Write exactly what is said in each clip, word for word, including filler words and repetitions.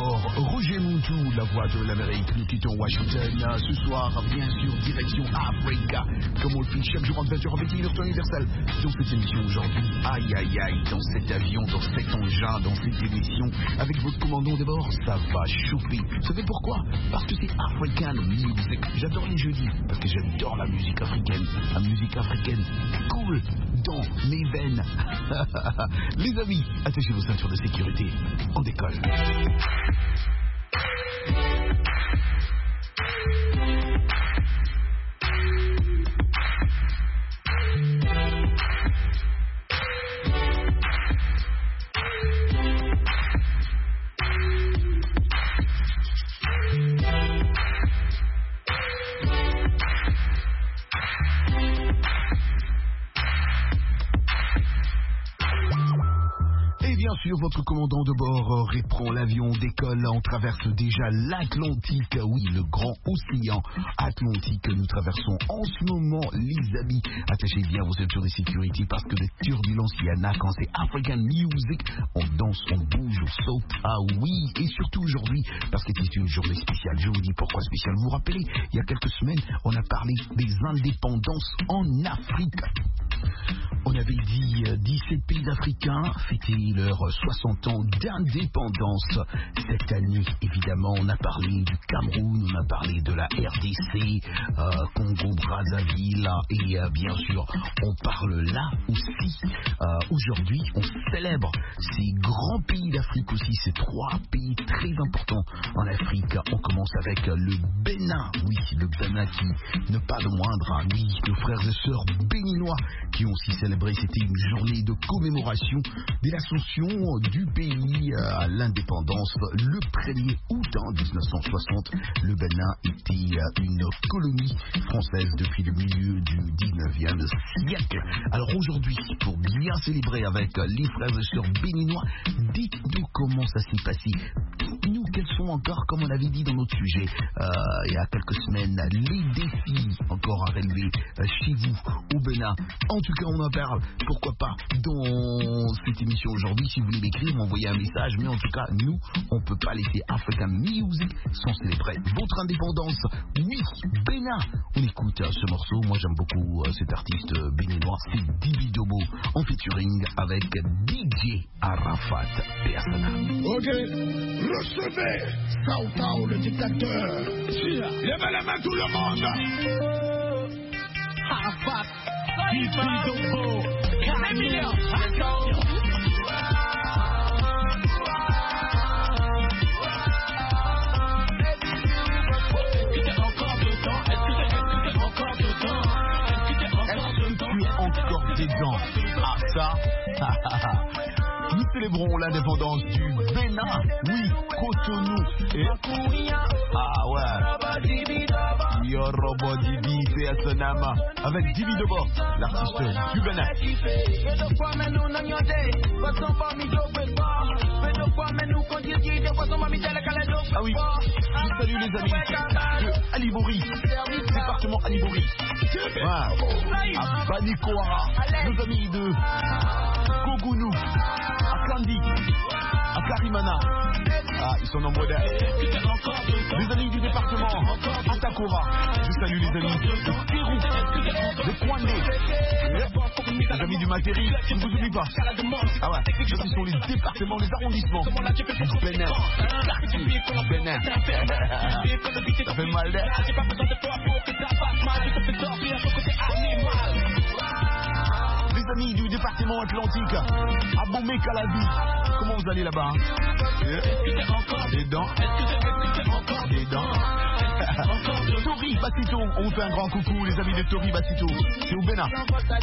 bord, Roger Moutou, la voix de l'Amérique, nous quittons Washington. Ce soir, bien sûr, direction Africa, comme on le fait chaque jour en vingt heures avec l'Université universelle. Dans cette émission aujourd'hui, aïe aïe aïe, dans cet avion, dans cet engin, dans cette émission, avec votre commandant de bord, ça va chauffer. Vous savez pourquoi? Parce que c'est African Music. J'adore les jeudis, parce que j'adore la musique africaine. La musique africaine cool dans mes veines. Les amis, attachez vos ceintures de sécurité. On décolle. Sur votre commandant de bord reprend l'avion, décolle, on traverse déjà l'Atlantique, oui, le grand océan Atlantique que nous traversons en ce moment, les amis. Attachez bien vos ceintures de sécurité parce que de turbulence il y en a quand c'est African Music. On danse, on bouge, on saute, ah oui, et surtout aujourd'hui parce que c'est une journée spéciale. Je vous dis pourquoi spéciale. Vous vous rappelez, il y a quelques semaines, on a parlé des indépendances en Afrique. On avait dit euh, dix-sept pays africains fêtaient leurs soixante ans d'indépendance. Cette année, évidemment, on a parlé du Cameroun, on a parlé de la R D C, euh, Congo-Brazzaville, et euh, bien sûr, on parle là aussi. Euh, aujourd'hui, on célèbre ces grands pays d'Afrique aussi, ces trois pays très importants en Afrique. On commence avec le Bénin, oui, le Bénin qui ne pas de moindre, hein, oui, nos frères et sœurs béninois qui ont aussi célébré, c'était une journée de commémoration de l'ascension du pays à l'indépendance. Le premier août dix-neuf cent soixante, le Bénin était une colonie française depuis le milieu du dix-neuvième siècle. Alors aujourd'hui, pour bien célébrer avec les frères et sœurs béninois, dites-nous comment ça s'est passé. Dites-nous quels sont encore, comme on avait dit dans notre sujet euh, il y a quelques semaines, les défis encore à relever euh, chez vous au Bénin. En tout cas, on en parle, pourquoi pas, dans cette émission aujourd'hui. Si vous voulez m'écrire, m'envoyer un message. Mais en tout cas, nous, on ne peut pas laisser African Music sans célébrer votre indépendance. Oui, Bénin. On écoute euh, ce morceau. Moi, j'aime beaucoup euh, cet artiste euh, béninois. C'est Dibidobo en featuring avec D J Arafat Persona. Ok, recevez Sao le dictateur. Levez les mains tout le monde. Arafat Dibidobo Camille. Encore des dents. Ah ça. Nous célébrons l'indépendance du Bénin. Oui, Cotonou. Et... ah ouais. Yorobo Dibi Persona avec Dibi Dobo, l'artiste du Bénin. Ah oui, je salue les amis de Alibori, département Alibori. Ouais. À Banikoara, nos amis de Kogounou, à Kandi, à Karimana. Ah, ils sont nombreux d'air. Les amis du département, à Takora. Je salue les amis de Pérou, de Kouandé. Les amis du Materi, je ne vous oublie pas. Ah ouais, ce sont les départements, les arrondissements du Bénin. Quartier du Bénin. Ça fait mal d'air. Les amis du département Atlantique, à Bomé-Calabi. Comment vous allez là-bas? Des dents. Des dents. Tori Batito, on vous fait un grand coucou, les amis de Tori Batito. C'est au Bénin.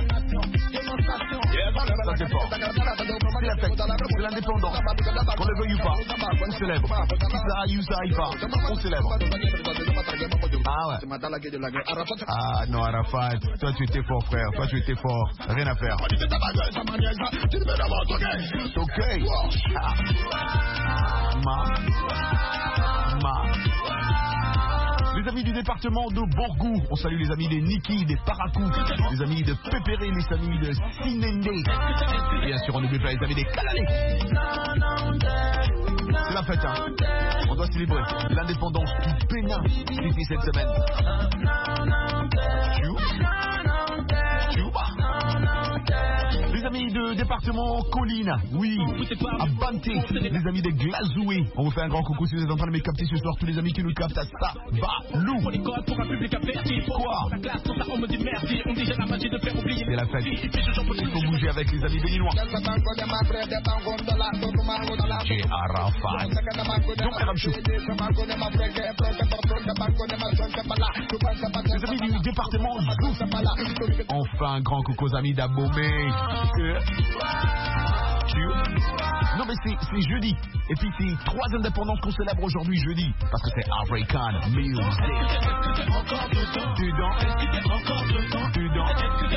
Ça c'est fort. C'est la fête, c'est l'indépendance. Qu'on le veuille ou pas, on célèbre. Ça aille ou ça aille pas, on célèbre. Ah ouais. Ah non Arafat, toi tu étais fort frère, toi tu étais fort. Rien à faire. C'est ok. Ah. Ma. Ma. Les amis du département de Borgou, on salue les amis des Niki, des Parakou, les amis de Pépéré, les amis de Sinende. Bien sûr, on n'oublie pas les amis des Kalalé. C'est la fête, hein. On doit célébrer l'indépendance du Bénin. C'était cette semaine. Les amis de département Colline, oui, à Banté, les amis des Glazoué. On vous fait un grand coucou si vous êtes en train de me capter ce soir. Tous les amis qui nous captent à ça, bah, loup. Quoi? C'est la fête. Il faut bouger avec les amis béninois. J'ai Arafat. Donc, Ramchou. Les amis du département Zouf. Enfin, un grand coucou aux amis d'Abomey. Non mais c'est, c'est jeudi. Et puis c'est trois indépendances qu'on célèbre aujourd'hui jeudi. Parce que c'est African Music. Dedans. Dedans.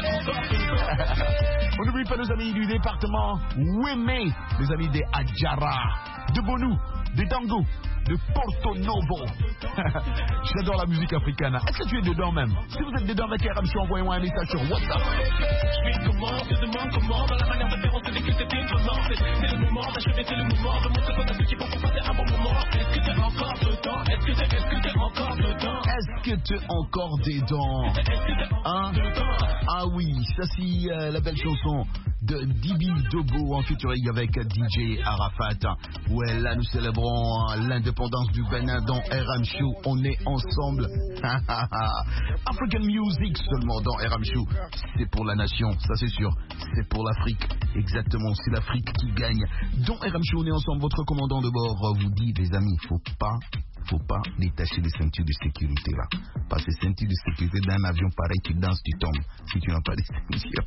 On n'oublie pas nos amis du département Wemé. Les amis des Adjara, de Bonou, des Dango, de Porto Novo. J'adore la musique africaine. Est-ce que tu es dedans même? Si vous êtes dedans avec R M C, envoyez-moi un message sur WhatsApp. Je suis comment, je demande comment, dans la manière de faire, on se dit que c'était étonnant. C'est le moment d'achever, c'est le moment de montrer qu'on a ce qu'il faut pour passer un bon moment. Est-ce que t'es encore dedans? Est-ce que t'es, est-ce que t'es encore dedans? Est-ce que t'es encore dedans? Hein? Ah oui, ça c'est euh, la belle chanson de Dibi Dobo en featuring avec D J Arafat. Ouais, là nous célébrons hein, l'indépendance du Bénin dans R M Show. On est ensemble. African Music seulement dans R M Show. C'est pour la nation, ça c'est sûr. C'est pour l'Afrique. Exactement, c'est l'Afrique qui gagne. Dans R M Show, on est ensemble. Votre commandant de bord vous dit, les amis, faut pas, faut pas détacher les ceintures de sécurité là. Parce que les ceintures de sécurité d'un avion pareil, tu danses, tu tombes. Si tu n'as pas de ceintures.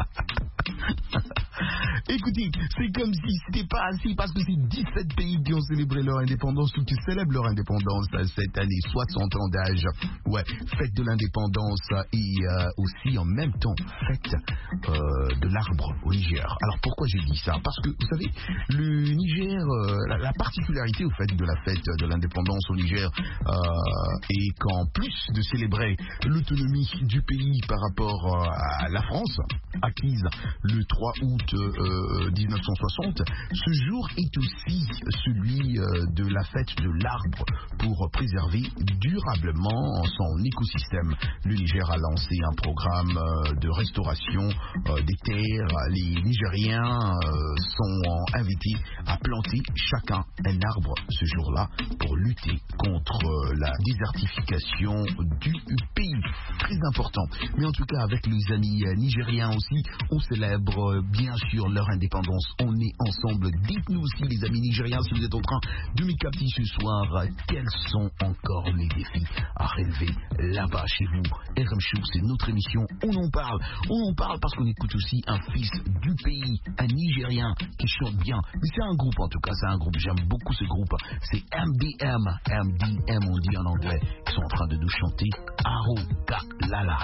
Écoutez, c'est comme si c'était pas assez parce que c'est dix-sept pays qui ont célébré leur indépendance ou qui célèbrent leur indépendance cette année, soixante ans d'âge. Ouais, fête de l'indépendance et euh, aussi en même temps fête euh, de l'arbre au Niger. Alors pourquoi j'ai dit ça? Parce que vous savez, le Niger, euh, la, la particularité au fait de la fête de l'indépendance au Niger euh, est qu'en plus de célébrer l'autonomie du pays par rapport euh, à la France, acquise le trois août euh, dix-neuf cent soixante, ce jour est aussi celui euh, de la fête de l'arbre pour préserver durablement son écosystème. Le Niger a lancé un programme euh, de restauration euh, des terres. Les Nigériens euh, sont invités à planter chacun un arbre ce jour-là pour lutter contre euh, la désertification du pays. Très important. Mais en tout cas, avec les amis euh, nigériens aussi, on célèbre euh, bien sûr leur indépendance. On est ensemble. Dites-nous aussi, les amis nigériens, si vous êtes en train de me capter ce soir, euh, quels sont encore les défis à relever là-bas chez vous. R M Show, c'est notre émission. On en parle. On en parle parce qu'on écoute aussi un fils du pays, un Nigérien qui chante bien. Mais c'est un groupe en tout cas, c'est un groupe. J'aime beaucoup ce groupe. C'est M D M. M D M, on dit en anglais. Ils sont en train de nous chanter Arogalala.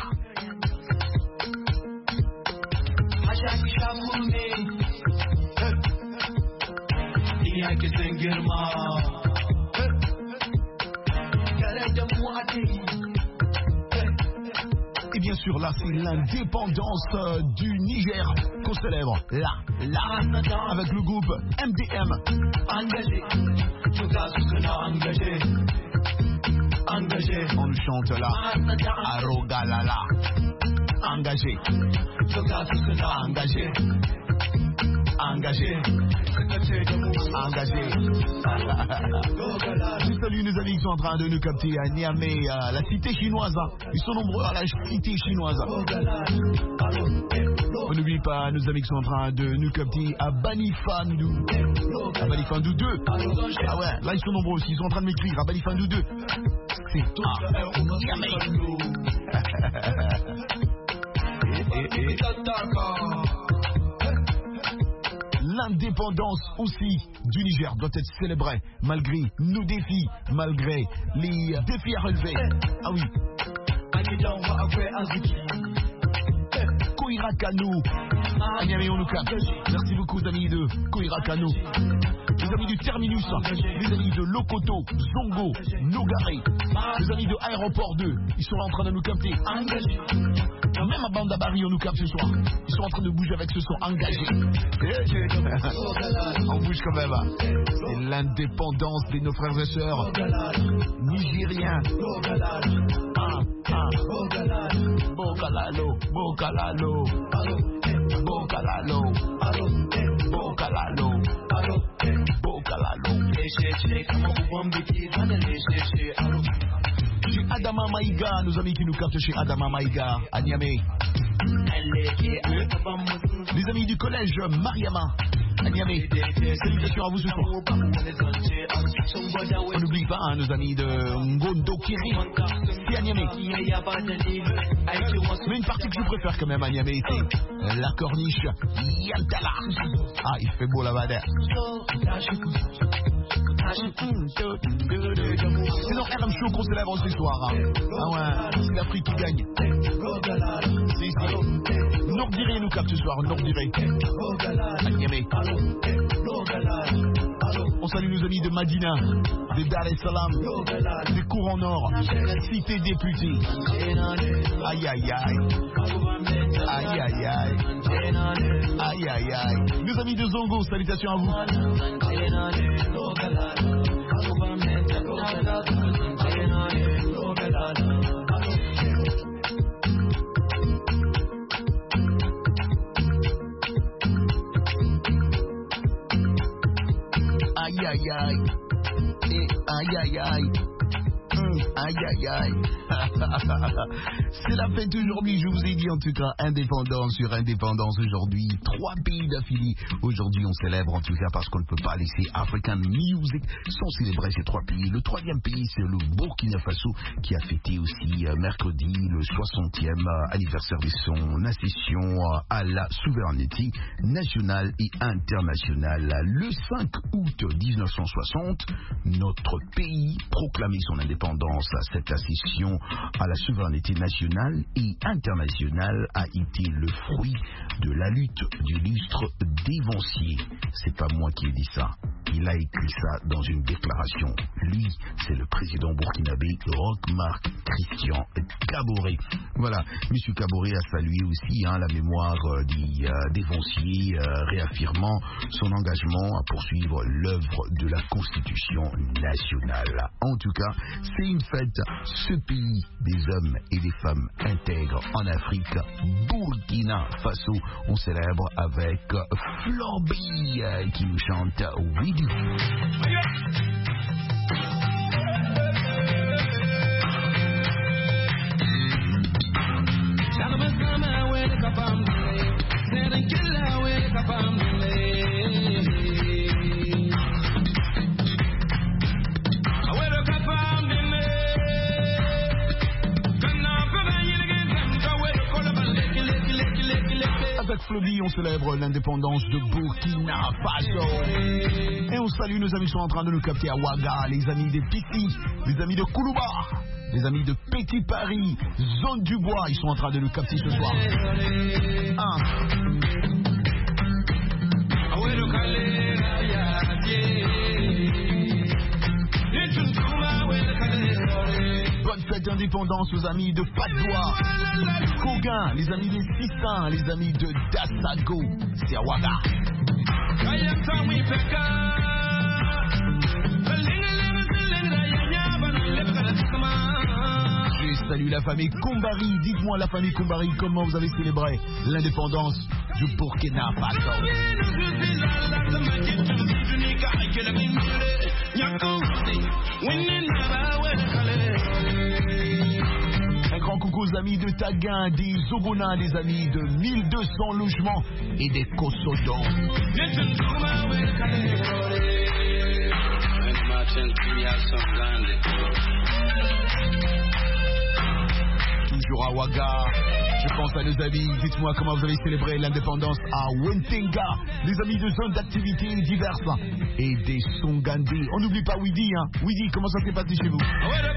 Et bien sûr, là, c'est l'indépendance euh, du Niger qu'on célèbre. Là, là, avec le groupe M D M. Engagé, engagé, engagé. On chante là, Arogalala. Engagé, engagé. Engagé, engagé. Je salue nos amis qui sont en train de nous capter à Niamey, à la cité chinoise. Ils sont nombreux à la cité chinoise. On n'oublie pas nos amis qui sont en train de nous capter à Banifandou. À Banifandou deux. Ah ouais, là ils sont nombreux aussi. Ils sont en train de m'écrire à Banifandou deux. C'est à Niamey. et, et, et. L'indépendance aussi du Niger doit être célébrée malgré nos défis, malgré les défis à relever. Ah oui. Koira Kano. Agname, on nous capte. Merci beaucoup, amis de Koira Kano. Les amis du Terminus, les amis de Lokoto, Zongo, Nogare, Les amis de Aéroport deux, ils sont là en train de nous capter. Engagés. Même à Bandabari, on nous capte ce soir. Ils sont en train de bouger avec ce son engagé. On bouge quand même. C'est l'indépendance de nos frères et sœurs nigériens. Ah, ah. Bokalalo, Bokalalo, Bokalalo, Bokalalo, Bokalalo. Chez Adama Maïga, nos amis qui nous captent chez Adama Maïga, à Niamey. Les amis du collège Mariama, à Niamey. Salutations à vous ce soir. On n'oublie pas hein, nos amis de Ngondo Kiri, c'est à Niamey. Mais une partie que je préfère quand même à Niamey, c'est la corniche Yantala. Ah, il fait beau là-bas. C'est dans R M Show qu'on célèbre ce soir. Hein. Ah ouais, c'est l'Afrique qui gagne. C'est ici. Nord-Diré nous capte ce soir, Nord-Diré. À Niamey. On salue nos amis de Madina, de Dar es Salaam, des cours en Nord, cité députée. Aïe aïe aïe. Aïe aïe aïe. Aïe aïe aïe. Nos amis de Zongo, salutations à vous. Aïe aïe aïe. Et aïe aïe aïe. Aïe aïe aïe. C'est la fête aujourd'hui, je vous ai dit en tout cas, indépendance sur indépendance aujourd'hui. Trois pays d'affilée. Aujourd'hui on célèbre en tout cas parce qu'on ne peut pas laisser African Music sans célébrer ces trois pays. Le troisième pays c'est le Burkina Faso qui a fêté aussi euh, mercredi le soixantième euh, anniversaire de son accession euh, à la souveraineté nationale et internationale. Le cinq août dix-neuf cent soixante, notre pays proclamait son indépendance. Cette accession à la souveraineté nationale et internationale a été le fruit de la lutte d'illustres dévanciers. C'est pas moi qui ai dit ça. Il a écrit ça dans une déclaration. Lui, c'est le président burkinabé Roch-Marc Christian Kaboré. Voilà, M. Kaboré a salué aussi hein, la mémoire euh, des euh, dévanciers, euh, réaffirmant son engagement à poursuivre l'œuvre de la Constitution nationale. En tout cas, c'est une fête, ce pays des hommes et des femmes intègres en Afrique, Burkina Faso. On célèbre avec Florby euh, qui nous chante We Do. Avec Flobby, on célèbre l'indépendance de Burkina Faso. Et on salue nos amis qui sont en train de nous capter à Ouaga, les amis des Piti, les amis de Koulouba, les amis de Petit Paris, Zone du Bois, ils sont en train de nous capter ce soir. Un. Bonne fête d'indépendance aux amis de Padoua, Kogan, les amis des Sissins, les amis de Dassago, c'est à Ouaga. Je salue la famille Koumbari. Dites-moi la famille Koumbari, comment vous avez célébré l'indépendance du Burkina Faso. Un grand coucou aux amis de Taguin, des Zogona, des amis de mille deux cents logements et des Kosodons. Toujours à Ouaga, je pense à nos amis. Dites-moi comment vous avez célébré l'indépendance à Wentenga, les amis de zones d'activité diverses et des Songandé. On n'oublie pas Widi, hein. Widi, comment ça s'est passé chez vous?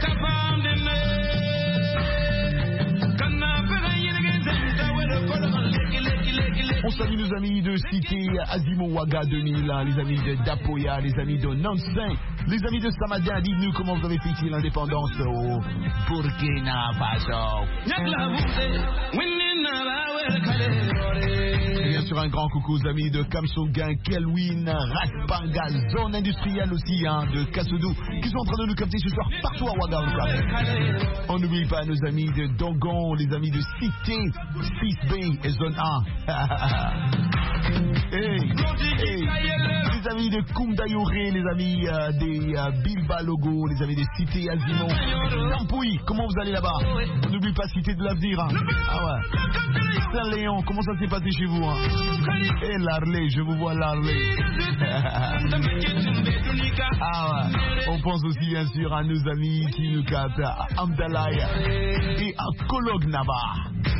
On salue nos amis de Cité Azimo Ouaga deux mille, les amis de Dapoya, les amis de Nancy, Les amis de Samadien, dites-nous comment vous avez fêté l'indépendance au Burkina Faso. Et bien sûr, un grand coucou aux amis de Kamsonguin, Kelwin, Ratpanga, zone industrielle aussi, hein, de Kassoudou, qui sont en train de nous capter ce soir partout à Ouagadougou. On n'oublie pas nos amis de Dongon, les amis de Cité, six B et zone un. Hey, hey. Les amis de Koumdayouré, les amis euh, des euh, Bilba Logo, les amis des Cité Azimon, Nampoui, comment vous allez là-bas? N'oublie pas Cité de l'Avenir. Hein. Ah ouais. Saint-Léon, comment ça s'est passé chez vous? Hein? Et l'Arlé, je vous vois l'Arlé. Ah ouais. On pense aussi bien sûr à nos amis qui nous captent à Amdalaï et à Kolognaba.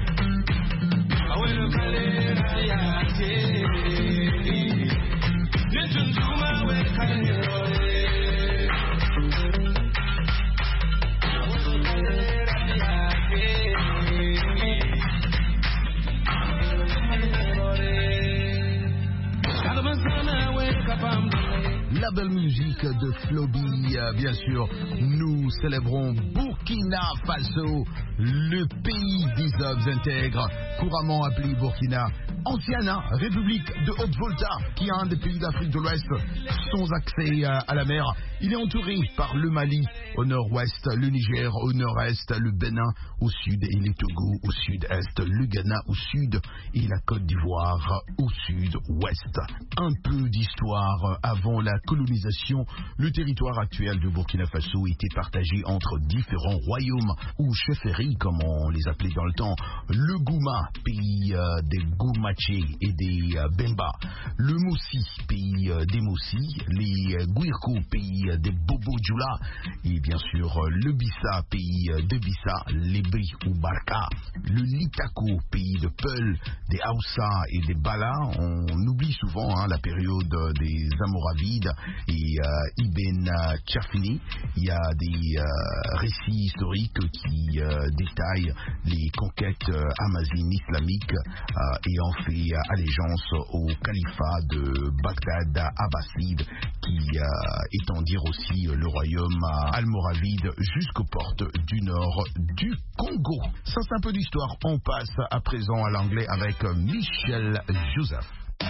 La belle musique de Floby, euh, bien sûr, nous célébrons Burkina Faso, le pays des hommes intègres, couramment appelé Burkina, ancienne hein, République de Haute-Volta, qui est un des pays d'Afrique de l'Ouest sans accès euh, à la mer. Il est entouré par le Mali au nord-ouest, le Niger au nord-est, le Bénin au sud et les Togo au sud-est, le Ghana au sud et la Côte d'Ivoire au sud-ouest. Un peu d'histoire avant la colonisation, le territoire actuel de Burkina Faso était partagé entre différents royaumes ou chefferies, comme on les appelait dans le temps, le Gouma, pays euh, des Goumaché et des euh, Bemba, le Moussi, pays euh, des Moussi, les euh, Guirko, pays euh, des Bobo Djoula, et bien sûr euh, le Bissa, pays euh, de Bissa, les Bri ou Barka, le Litako, pays de Peul, des Haoussa et des Bala. On oublie souvent hein, la période des Amoravides et euh, Ibn Tchafini. Il y a des euh, récits historiques qui euh, détaillent les conquêtes euh, amazighes islamiques euh, ayant fait allégeance au califat de Bagdad abbasside qui euh, étendirent aussi le royaume almoravide jusqu'aux portes du nord du Congo. Ça c'est un peu d'histoire. On passe à présent à l'anglais avec Michel Joseph.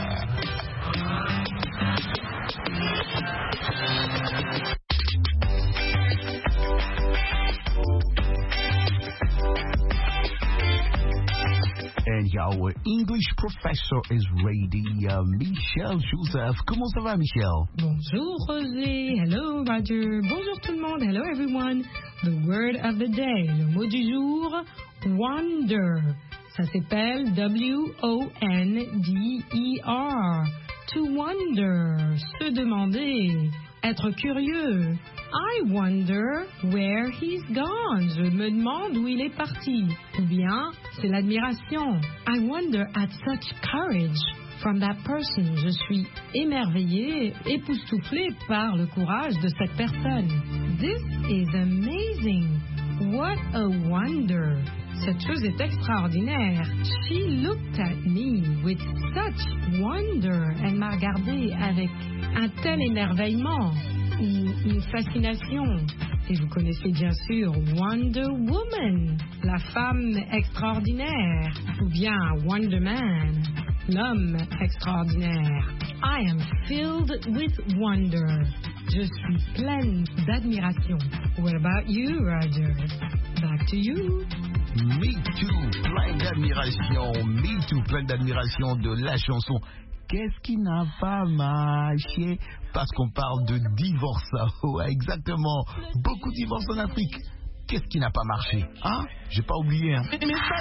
And our English professor is ready, uh, Michel Joseph. Comment ça va, Michel? Bonjour, Roger. Hello, Roger. Bonjour tout le monde. Hello, everyone. The word of the day. Le mot du jour, wonder. Ça s'appelle W O N D E R. To wonder. Se demander. Être curieux. I wonder where he's gone. Je me demande où il est parti. Ou bien, c'est l'admiration. I wonder at such courage from that person. Je suis émerveillée, époustouflée par le courage de cette personne. This is amazing. What a wonder. Cette chose est extraordinaire. She looked at me with such wonder. Elle m'a regardé avec un tel émerveillement. Une, une fascination. Et vous connaissez bien sûr Wonder Woman, la femme extraordinaire, ou bien Wonder Man, l'homme extraordinaire. I am filled with wonder. Je suis pleine d'admiration. What about you, Roger? Back to you. Me too, plein d'admiration. Me too, plein d'admiration de la chanson. Qu'est-ce qui n'a pas marché? Parce qu'on parle de divorce. Ouais, exactement. Beaucoup de divorces en Afrique. Qu'est-ce qui n'a pas marché? Hein? J'ai pas oublié, hein?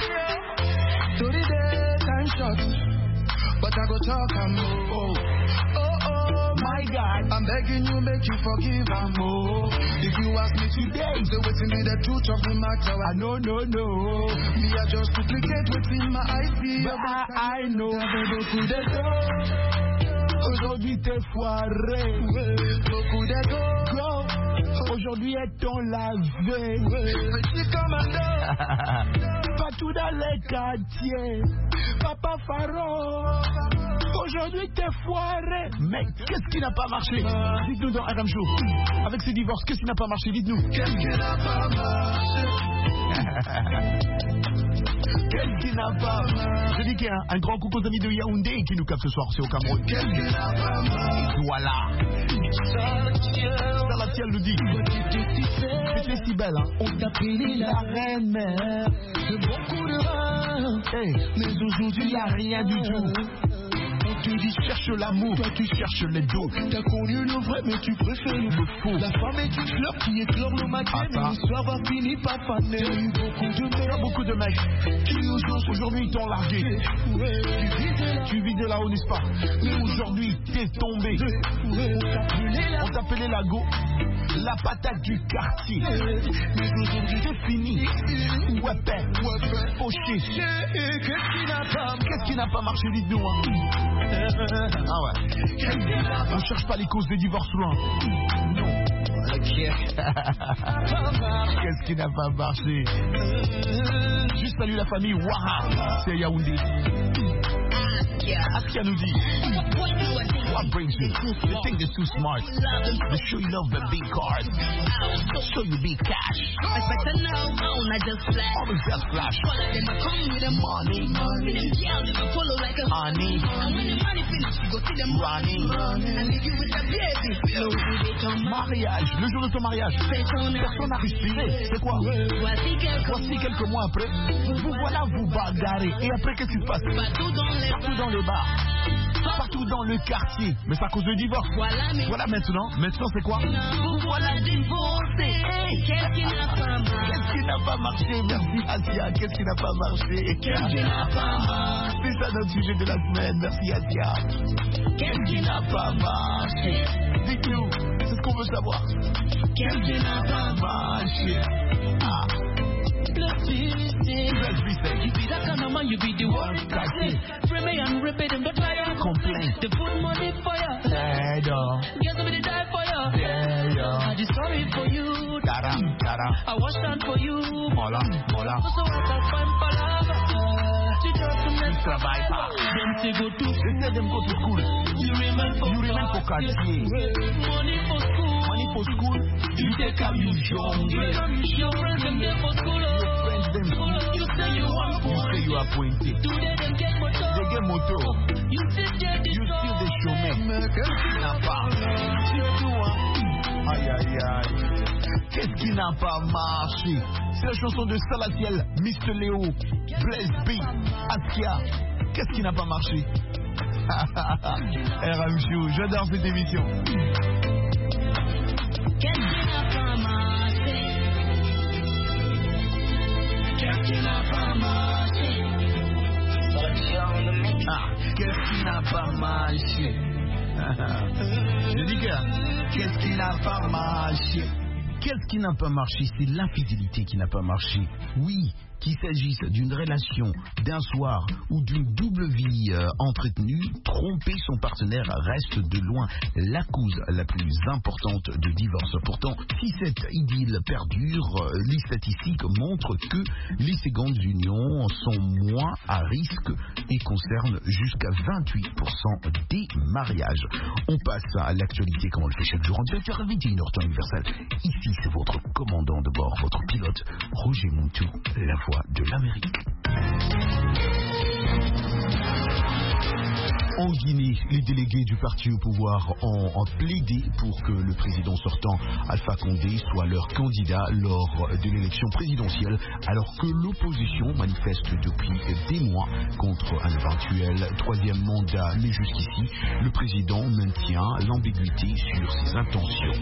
But I go talk and oh, oh, oh, my God, I'm begging you, make you forgive and oh. If you ask me today, say what's in the truth of the matter, I know, no, no. Me I just duplicate what's in my I see, but I, I know. Aujourd'hui t'es foiré, beaucoup de go, Aujourd'hui est on lavé. Partout dans les quartiers. Papa Faro. Aujourd'hui t'es foiré. Mais qu'est-ce qui n'a pas marché? Dites-nous dans R M Show. Avec ces divorces, qu'est-ce qui n'a pas marché? Dites-nous. Qu'est-ce qui n'a pas marché? Qu'est-ce qui n'a pas marché? Je dis qu'il y a un, un grand coucou aux amis de Yaoundé qui nous captent ce soir, c'est au Cameroun. Qu'est-ce qui n'a pas marché? Voilà. Salatiel nous dit. C'était si belle, hein. On t'a payé la reine mère de beaucoup de vin. Hey, mais aujourd'hui il n'y a rien du tout. On te dit cherche l'amour, toi tu cherches les dos. T'as connu le vrai mais tu préfères le faux. La femme est une fleur qui éclore le matin, mais le soir va finir par faner. Il y a eu beaucoup de mecs, beaucoup de mecs qui aujourd'hui t'ont largué. Ouais, tu visais là-haut, n'est-ce pas? Mais aujourd'hui t'es tombé. ouais, On t'appelait la go, la patate du quartier. mais aujourd'hui C'est fini. Ouais, père, fauché. qu'est-ce qui n'a pas Qu'est-ce qui n'a pas marché, dites-nous, hein? Ah ouais. On cherche pas les causes des divorces loin. Non. Qu'est-ce qui n'a pas marché? Juste salut la famille Ouaha. C'est Yaoundé. Askia nous dit. What brings you? You think they're too smart. They show you love the big cars. Show you big cash. Always just flash. Money. Honey. Running. Mariage. Le jour de ton mariage. Personne n'a respiré. C'est quoi? Voici quelques mois après. Vous voilà vous bagarrez. Et après qu'est-ce qui se passe? Partout dans les bars. Partout dans le quartier. Mais c'est à cause du divorce. Voilà maintenant. Maintenant c'est quoi? Vous voilà divorcé. Qu'est-ce qui n'a pas marché? Qu'est-ce qui n'a pas marché? Merci Asia. Qu'est-ce qui n'a pas marché? Qu'est-ce qui n'a pas marché? C'est ça notre sujet de la semaine. Merci Asia. Qu'est-ce qui n'a pas marché? Dites-nous. C'est ce qu'on veut savoir. Qu'est-ce qui n'a pas marché? Ah. Let's be Let's be safe. You be that kind of man, you be the one that say, free me and rip it in the fire. Complain. They put money for you. Hey, dog. Get me to die for you. Yeah, yeah. I did sorry for you. Tara, tara. I was down for you. Mola, mola. So I can find palabra. To drop to me. Travaille pas. Them to go to. They say them go to school. You remain for You remain for quartier. Money for school. Money for school. You take how you young. Your friends them there for school. Friends them. You say you want You say you are appointed. do they them get motor. They get motor. You sit there the You still the showman. Qu'est-ce qui n'a pas? Aïe aïe aïe. Qu'est-ce qui n'a pas marché? C'est la chanson de Salatiel, mister Léo, Blaise B, Askia. Qu'est-ce qui n'a pas marché? R M Show, j'adore cette émission. Qu'est-ce qui n'a pas marché? Qu'est-ce qui n'a pas marché? Ah, qu'est-ce qui n'a pas marché? Je dis que, qu'est-ce qui n'a pas marché? Qu'est-ce qui n'a pas marché? C'est l'infidélité qui n'a pas marché. Oui, qu'il s'agisse d'une relation, d'un soir ou d'une double vie euh, entretenue, tromper son partenaire reste de loin la cause la plus importante de divorce. Pourtant, si cette idylle perdure, euh, les statistiques montrent que les secondes unions sont moins à risque et concernent jusqu'à vingt-huit pour cent des mariages. On passe à l'actualité comme on le fait chaque jour en vingt heures vingt et une heures temps universel. Ici, c'est votre commandant de bord, votre pilote, Roger Montou, la voix de l'Amérique. En Guinée, les délégués du parti au pouvoir ont, ont plaidé pour que le président sortant Alpha Condé soit leur candidat lors de l'élection présidentielle, alors que l'opposition manifeste depuis des mois contre un éventuel troisième mandat. Mais jusqu'ici, le président maintient l'ambiguïté sur ses intentions.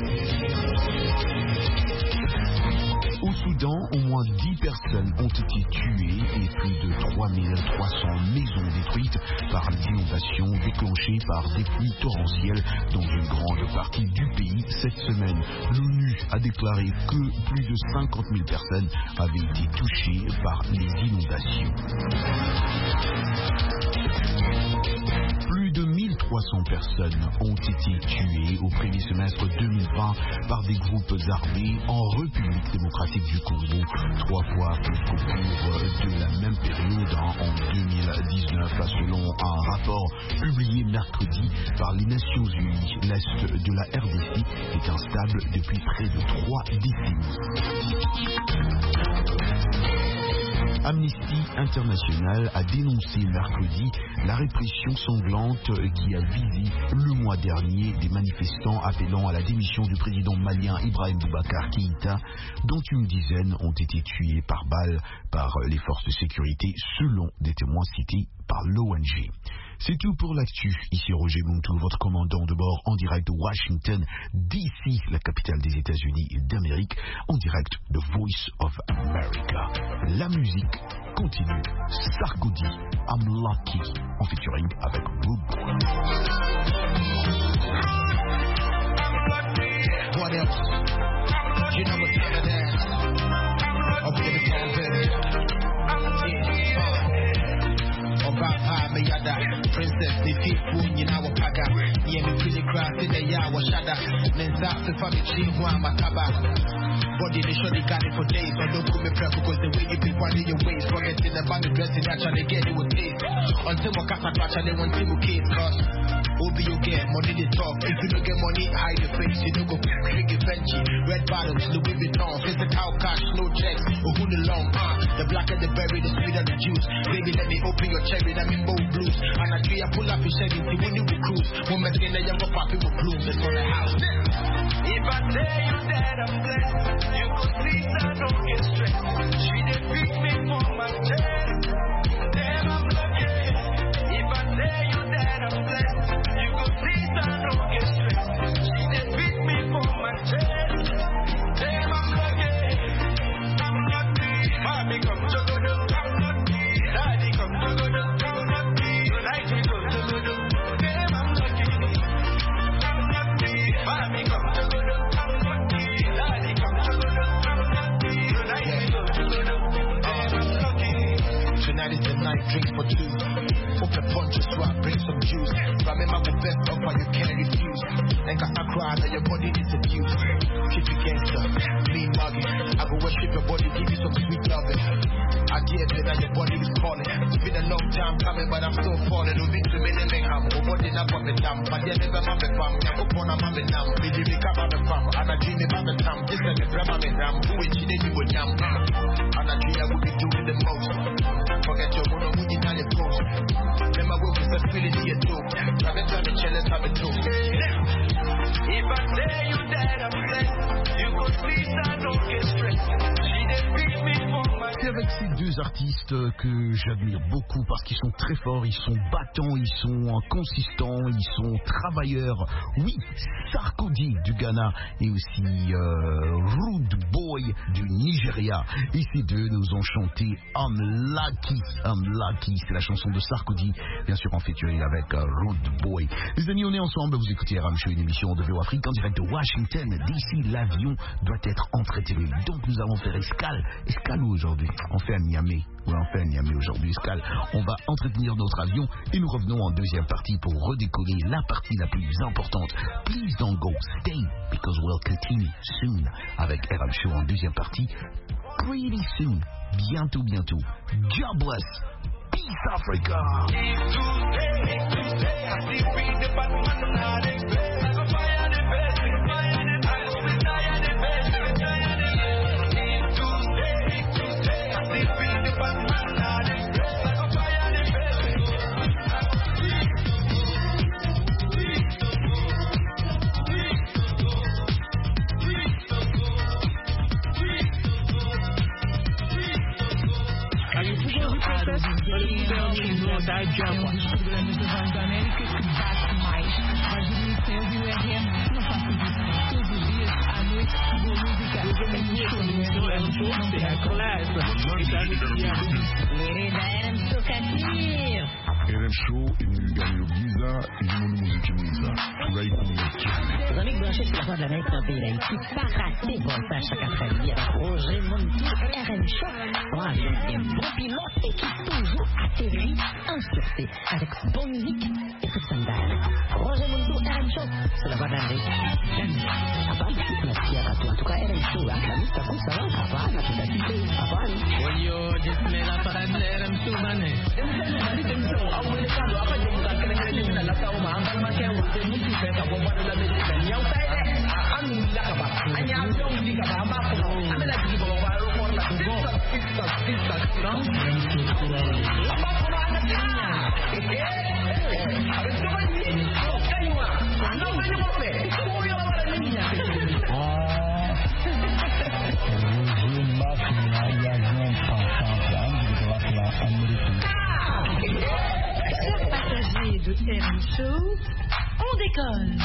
Au Soudan, au moins dix personnes ont été tuées et plus de trois mille trois cents maisons détruites par les inondations déclenchées par des pluies torrentielles dans une grande partie du pays cette semaine. L'ONU a déclaré que plus de cinquante mille personnes avaient été touchées par les inondations. Plus de mille trois trois cents personnes ont été tuées au premier semestre deux mille vingt par des groupes armés en République démocratique du Congo, trois fois plus qu'au cours de la même période hein, en deux mille dix-neuf, selon un rapport publié mercredi par les Nations Unies. L'Est de la R D C est instable depuis près de trois décennies. Amnesty International a dénoncé mercredi la répression sanglante qui a visé le mois dernier des manifestants appelant à la démission du président malien Ibrahim Boubacar Keïta, dont une dizaine ont été tués par balles par les forces de sécurité, selon des témoins cités par l'O N G. C'est tout pour l'actu. Ici Roger Montou, votre commandant de bord en direct de Washington, D C, la capitale des États-Unis d'Amérique, en direct de Voice of America. La musique continue. Sarkozy, I'm Lucky, en featuring avec Rude Boy. What else? You know what time it is. I'll be the song, baby. Yeah. Obapa, me yada. Princess, the people, you know what paga. Yeah, me pretty craft in the yawa shada. Mensa, the family, chingwa, mataba. Body, they show they got it for days. But don't put me prep because the way you be one in your waist. Forgetting about the dressing, actually get it with taste. Until my cat actually want to case. Cause, Obi, you get money, they talk. If you don't get money, hide your face. You don't go drink it, Benji. Red bottles, Louis Vuitton. Physical cash, no checks. Or who the long, uh. The blacker the berry, the sweeter the juice. Baby, let me open your cherry, let me bold blues. And I three, I pull up your Chevy, see when you be cruise. One man in the young poppy with bloom. It's on the house. If I tell you that I'm blessed, you could see I don't get stressed. She did pick me for my chest. Damn, I'm lucky. If I tell you that I'm blessed, you could see I don't get stressed. She did pick me for my chest. Damn, I'm lucky. I'm lucky. Mommy come to go do. I'm lucky. Daddy come to go do. I'm lucky. Tonight we go to go do. Damn, I'm lucky. I'm lucky. Mommy come to go do. I'm lucky. Daddy come to go do. I'm lucky. Tonight we go to go do. Damn, I'm lucky. Tonight is the night, drink for two. Open punches, swap, bring some juice. Remember the best offer you can't refuse. And cause I cry that your body needs abuse. Keep you gangster, clean mugging. I go worship your body, give you some sweet loving. I dare say that your body is calling. It's been a long time coming, but I'm still falling. We've been to many men, I'm body not for me damn. But yeah, never my fam. I'm up on a mammy now. Did you become a fam? And I dream about the time. Just like a grandma me ram. Who is she? You would jam. And I dream I would be doing the most. Forget your mono, we did not your post. Then my work is a feeling in your toe. I've been trying to chill and have a toe. If I tell you that I'm blessed, you could see I don't get stressed. She did pick me for my C'est avec ces deux artistes que j'admire beaucoup parce qu'ils sont très forts, ils sont battants, ils sont consistants, ils sont travailleurs. Oui, Sarkozy du Ghana et aussi euh, Rude Boy du Nigeria. Et ces deux nous ont chanté I'm Lucky, I'm Lucky. C'est la chanson de Sarkozy, bien sûr en featuring avec euh, Rude Boy. Les amis, on est ensemble, vous écoutez Ram Show, une émission de V O Afrique en direct de Washington. D'ici, l'avion doit être entretenu. Donc nous allons faire escale. Escale où aujourd'hui? On fait à Niamey. Oui, on fait à Niamey aujourd'hui, escale. On va entretenir notre avion et nous revenons en deuxième partie pour redécoller la partie la plus importante. Please don't go, stay, because we'll continue soon avec R M Show en deuxième partie. Pretty soon, bientôt, bientôt. God bless. Peace Africa. Da Jaguar. Um dos programas da Voz da América que bate mais. Roger Mixers e o R M não faço isso todos os dias, à noite, boa música. É um show, é um show, class. R M Show, il gagne au Giza, il joue de musique Giza. Là, il connaît. Les amis branchés sur la voie de l'Amérique dans le pays d'Haïti, pas rater Voltage chaque après-midi avec Roger Montou, R M Show. Pour un avion qui est bon pilote et qui toujours atterrit en sûreté avec bonne musique et tout standard. Roger Montou, R M Show, sur la voie de l'Amérique. J'aime. Avant, merci à toi. En tout cas, R M Show, la famille, ça coûte, ça va, ça va, la totalité, ça va. Oyo, disme la parade de R M Show, mané. Chers passagers de R M Show, on décolle.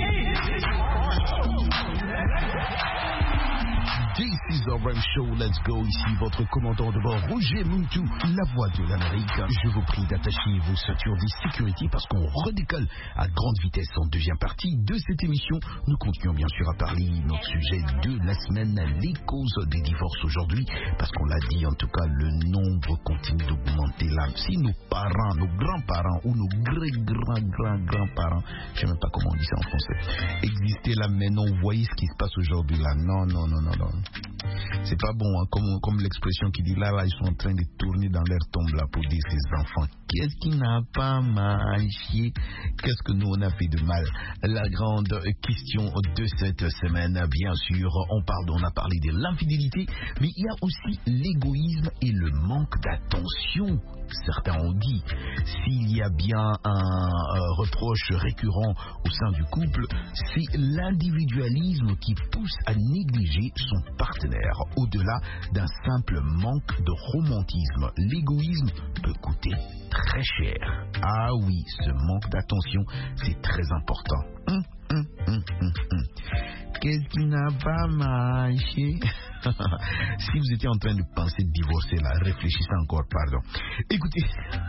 This is R M Show, let's go. Ici votre commandant de bord, Roger Montou, la voix de l'Amérique. Je vous prie d'attacher vos ceintures de sécurité parce qu'on redécolle à grande vitesse en deuxième partie de cette émission. Nous continuons bien sûr à parler de notre sujet de la semaine, les causes des divorces aujourd'hui, parce qu'on l'a dit, en tout cas, le nombre continue d'augmenter là. Si nos parents, nos grands-parents ou nos grands-grands-grands-grands-parents, je ne sais même pas comment on dit ça en français, existaient là maintenant, vous voyez ce qui se passe aujourd'hui là. Non, non, non, non, non. C'est pas bon, hein, comme, comme l'expression qui dit là, là, ils sont en train de tourner dans leur tombe là pour dire ces enfants. Qu'est-ce qui n'a pas marché? Qu'est-ce que nous on a fait de mal? La grande question de cette semaine, bien sûr, on parle, on a parlé de l'infidélité, mais il y a aussi l'égoïsme et le manque d'attention. Certains ont dit, s'il y a bien un euh, reproche récurrent au sein du couple, c'est l'individualisme qui pousse à négliger son partenaire. Au-delà d'un simple manque de romantisme, l'égoïsme peut coûter très cher. Ah oui, ce manque d'attention, c'est très important. Hum, hum, hum, hum, hum. Qu'est-ce qui n'a pas marché? Si vous étiez en train de penser de divorcer là, réfléchissez encore, pardon. Écoutez,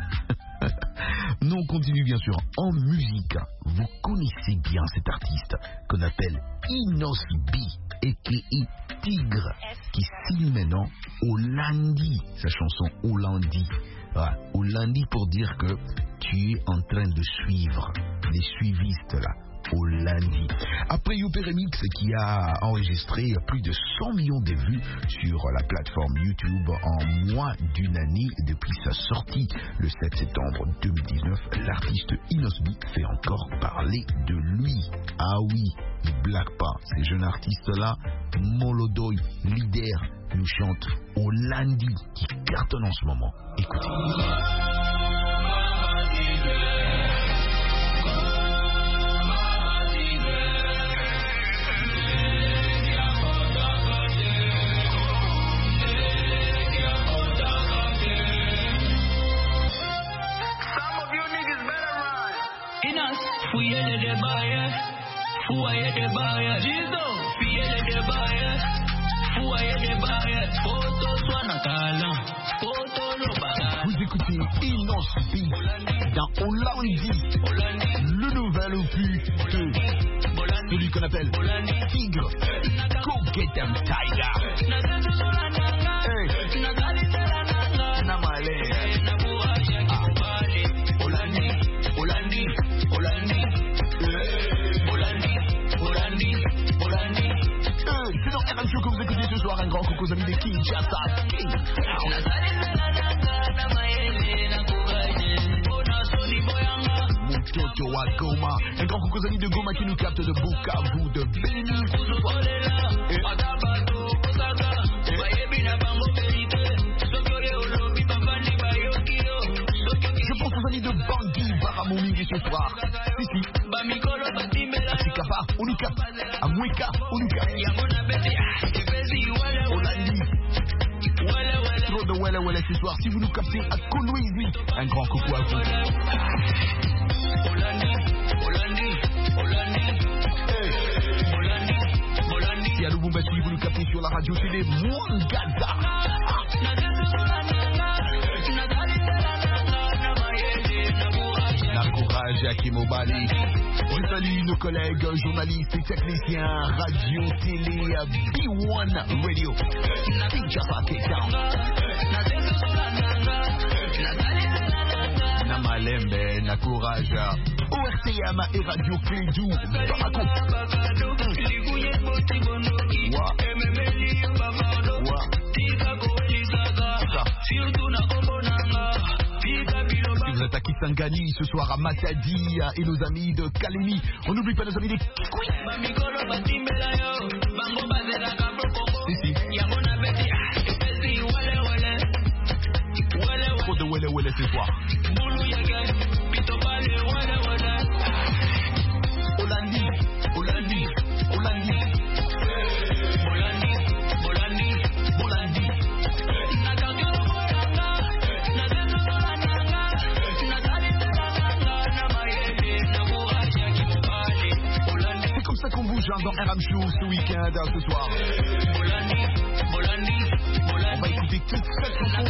nous on continue bien sûr en musique. Vous connaissez bien cet artiste qu'on appelle Inos B, aka Tigre, qui signe maintenant Hollandi, sa chanson Hollandi. Voilà, Hollandi pour dire que tu es en train de suivre les suivistes là. Hollandi. Après Youper Remix qui a enregistré plus de cent millions de vues sur la plateforme YouTube en moins d'une année depuis sa sortie le sept septembre deux mille dix-neuf, l'artiste Inos B fait encore parler de lui. Ah oui, il blague pas. Ces jeunes artistes-là, Molodoy, leader, nous chante Hollandi qui cartonne en ce moment. Écoutez. Fouillez les bailleurs, fouillez les bailleurs, Jizo, fouillez les bailleurs, fouillez les bailleurs, photo soit dans talent, photo le bagage. Vous écoutez Inos B dans Hollandi, le nouvel opus de celui qu'on appelle Tigre. Go get them Tiger. Hey, Namale. Hollandi, Hollandi, Hollandi. C'est dans R M Show que vous écoutez ce soir un grand coucou aux amis de Kinshasa. King. Mutoto wa Goma. Un grand coucou aux amis de Goma qui nous captent de Bukavu, de Béni. Je pense aux amis de Bangui, Baramoumi ce soir. Ici. À Sikapa, on nous capte. À Mweka, on nous capte. Hollandi. Trop de Welle Welle ce soir. Si vous nous captez à Kolwezi, un grand coucou à vous. Hollandi, Hollandi, Hollandi. Si à Lubumbashi, vous nous captez matin sur la radio, c'est les Mwangaza. La courage à Kimobali. Je salue nos collègues journalistes et techniciens radio, télé, B one Radio. Namalembe, na courage. O R T M et Radio Clédou. Si vous êtes à Kisangani ce soir à Matadi et nos amis de Kalemi, on n'oublie pas nos amis de Kikoui. Si, si. Trop de Wele Wele ce soir. Hollandi, Hollandi, Hollandi. Qu'on bouge dans R M Show ce week-end, ce soir. On va écouter toute cette chanson.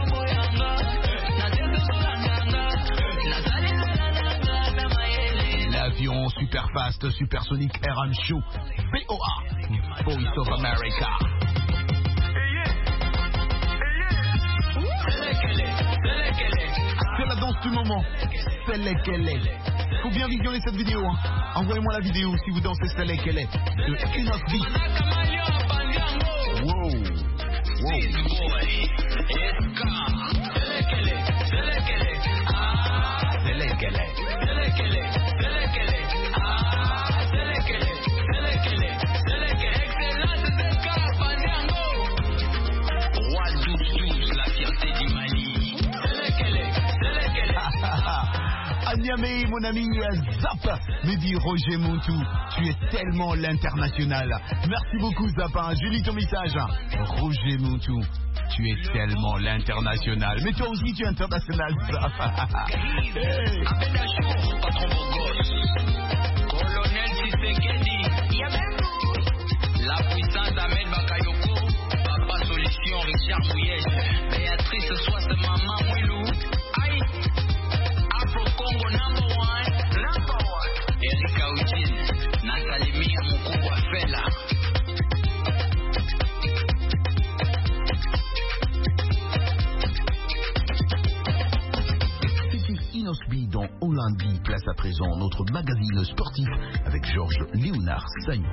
L'avion super fast, supersonique R M Show. V O A, Voice of America. C'est la danse du moment. C'est laquelle est. Faut bien visionner cette vidéo, hein. Envoyez-moi la vidéo si vous dansez celle qu'elle est de Enough B. Wow, wow. Celle qu'elle est. Niamey, mon ami Zap, me dit Roger Montou, tu es tellement l'international. Merci beaucoup Zap, hein. Je lis ton message. Roger Montou, tu es tellement l'international. Mais toi aussi tu es international, Zap. Hey. Colonel Tshisekedi, la puissance Ahmed Bakayoko, Papa Solution Richard Mouyej, Béatrice Soisse Maman Mouilou, Aïe. Congo number one, number one. Erika Eugene, Natalimia Mukubwa Fela. C'était Inosbi dans Hollandi. Place à présent notre magazine sportif avec Georges Léonard Sagnon.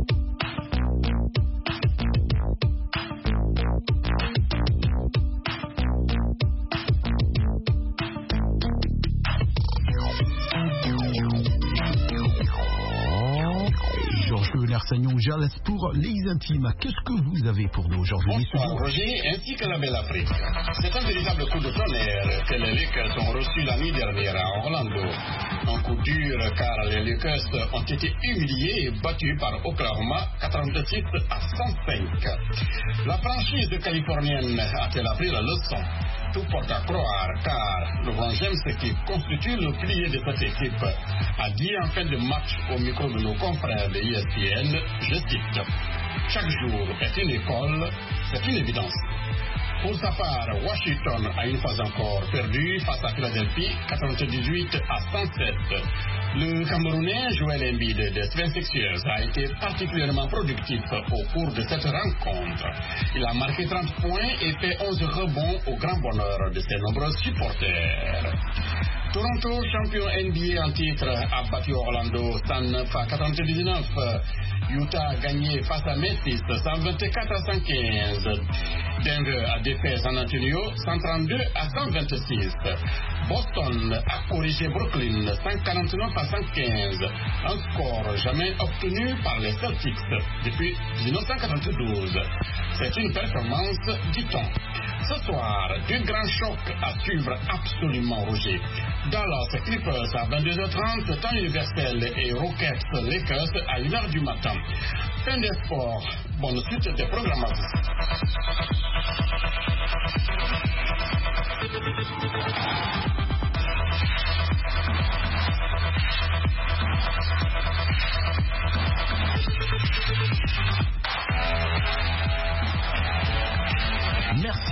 Sagnon Jales pour les intimes. Qu'est-ce que vous avez pour nous aujourd'hui? Bonsoir Roger, ainsi que la belle Afrique. C'est un véritable coup de tonnerre que les Lakers ont reçu la nuit dernière à Orlando. Un coup dur car les Lakers ont été humiliés et battus par Oklahoma quatre-vingt-six à cent cinq. La franchise californienne a-t-elle appris la leçon? Tout porte à croire car LeBron James, qui constitue le pilier de cette équipe, a dit en fin de match au micro de nos confrères de E S P N, je cite, « Chaque jour est une école, c'est une évidence. » Pour sa part, Washington a une fois encore perdu face à Philadelphie, quatre-vingt-dix-huit à cent sept. Le Camerounais Joel Embiid des seventy-sixers a été particulièrement productif au cours de cette rencontre. Il a marqué trente points et fait onze rebonds au grand bonheur de ses nombreux supporters. Toronto, champion N B A en titre, a battu Orlando cent neuf à quatre-vingt-dix-neuf. Utah a gagné face à Memphis cent vingt-quatre à cent quinze. Denver a défait San Antonio cent trente-deux à cent vingt-six. Boston a corrigé Brooklyn cent quarante-neuf à cent quinze. Un score jamais obtenu par les Celtics depuis dix-neuf cent quatre-vingt-douze. C'est une performance, dit-on. Ce soir, deux grands chocs à suivre absolument, Roger. Dallas Clippers à vingt-deux heures trente, temps universel, et Rockets Lakers à une heure du matin. Fin des sports. Bonne suite des programmations.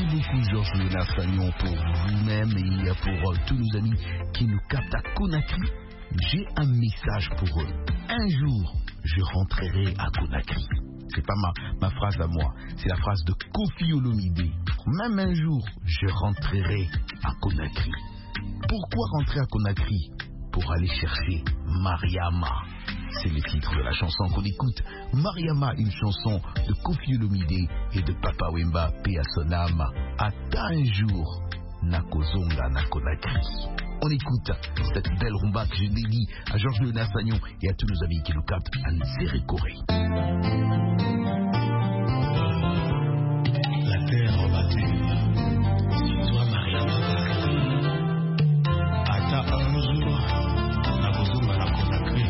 Merci beaucoup Georges Léonard Fagnon pour vous-même et pour euh, tous nos amis qui nous captent à Conakry. J'ai un message pour eux. Un jour, je rentrerai à Conakry. C'est pas ma, ma phrase à moi, c'est la phrase de Koffi Olomide. Même un jour, je rentrerai à Conakry. Pourquoi rentrer à Conakry? Pour aller chercher Mariama. C'est le titre de la chanson qu'on écoute. Mariama, une chanson de Koffi Olomide et de Papa Wemba, paix à son âme. Ata un jour, Nakozonga na Conakry. On écoute cette belle rumba que je dédie à Georges Léonard Fagnon et à tous nos amis qui nous captent à Nzérékoré. La terre battue, toi Mariama. Ata un jour, Nakozonga na Conakry.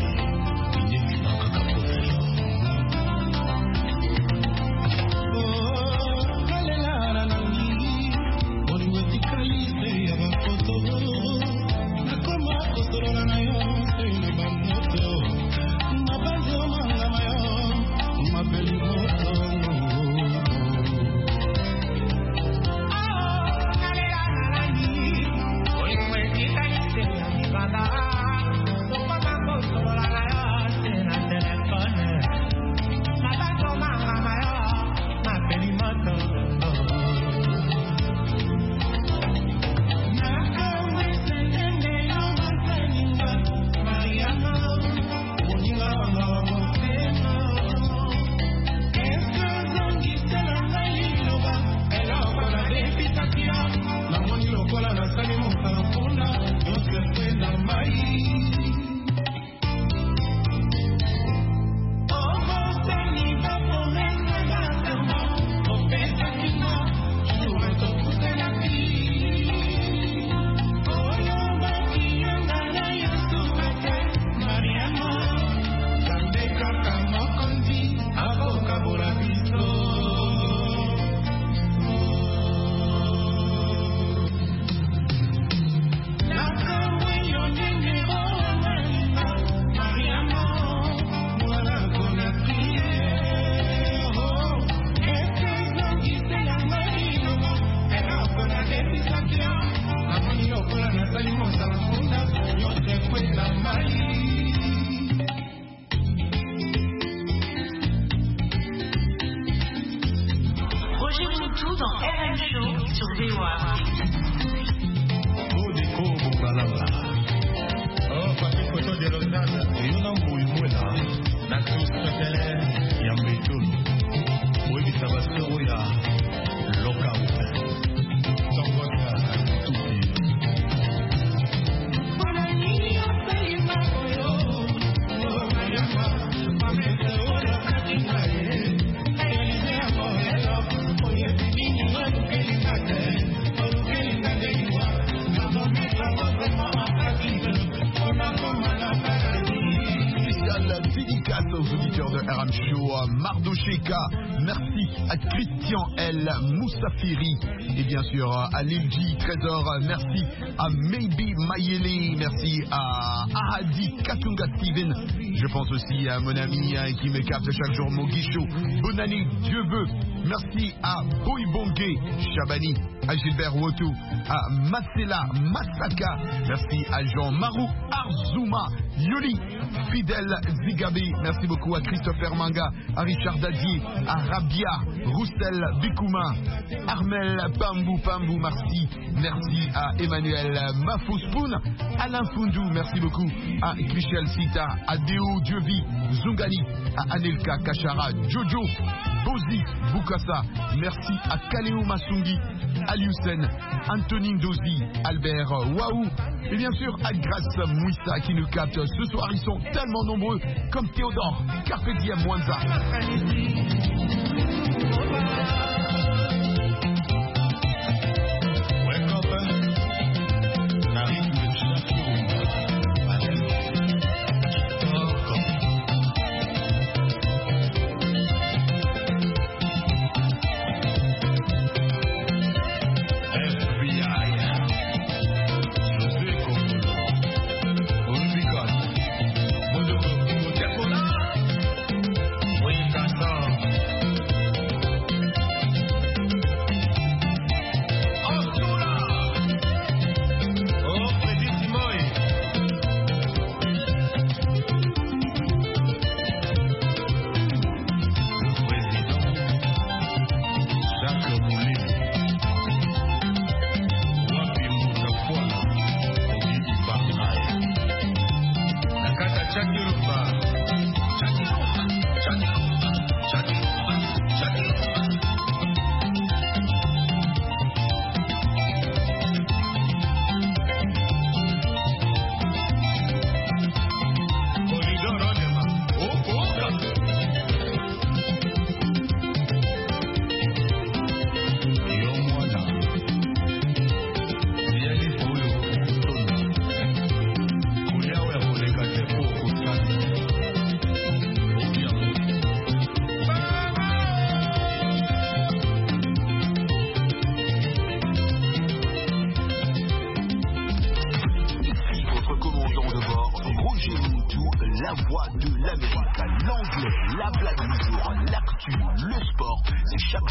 Merci à Christian L. Moussafiri et bien sûr à Lilji Trésor, merci à Maybe Mayele, merci à Ahadi Katunga Steven, je pense aussi à mon ami qui me capte chaque jour Mogisho, bonne année, Dieu veut, merci à Boybongue Chabani, à Gilbert Wotou, à Masela Masaka, merci à Jean Marou Arzuma, Yoli, Fidèle Zigabe, merci beaucoup à Christopher Manga, à Richard Dadier, à Rabia, Roussel Bikouma, Armel Pambou Pambou, merci, merci à Emmanuel Mafouspoun, Alain Fundou, merci beaucoup à Michel Sita, à Deo Dievi, Zungani, à Anelka Kachara, Jojo, Bozi Boukassa, merci à Kaleo Masungi, Aliusen, Antonin Dozi, Albert Waou, et bien sûr à Grace Mouissa qui nous capte ce soir. Ils sont tellement nombreux comme Théodore, Carpe Diem Mwanza.